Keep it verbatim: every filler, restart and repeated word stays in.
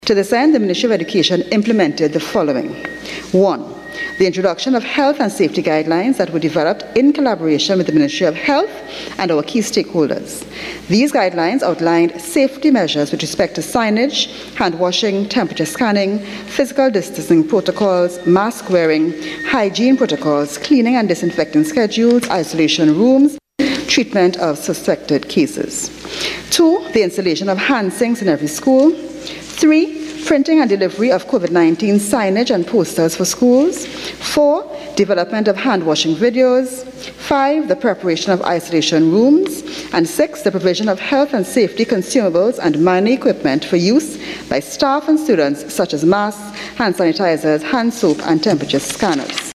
To this end, the Ministry of Education implemented the following. One, the introduction of health and safety guidelines that were developed in collaboration with the Ministry of Health and our key stakeholders. These guidelines outlined safety measures with respect to signage, hand washing, temperature scanning, physical distancing protocols, mask wearing, hygiene protocols, cleaning and disinfecting schedules, isolation rooms, treatment of suspected cases. Two, the installation of hand sinks in every school. Three, printing and delivery of COVID nineteen signage and posters for schools. Four, development of hand washing videos. Five, the preparation of isolation rooms. And six, the provision of health and safety consumables and minor equipment for use by staff and students, such as masks, hand sanitizers, hand soap, and temperature scanners.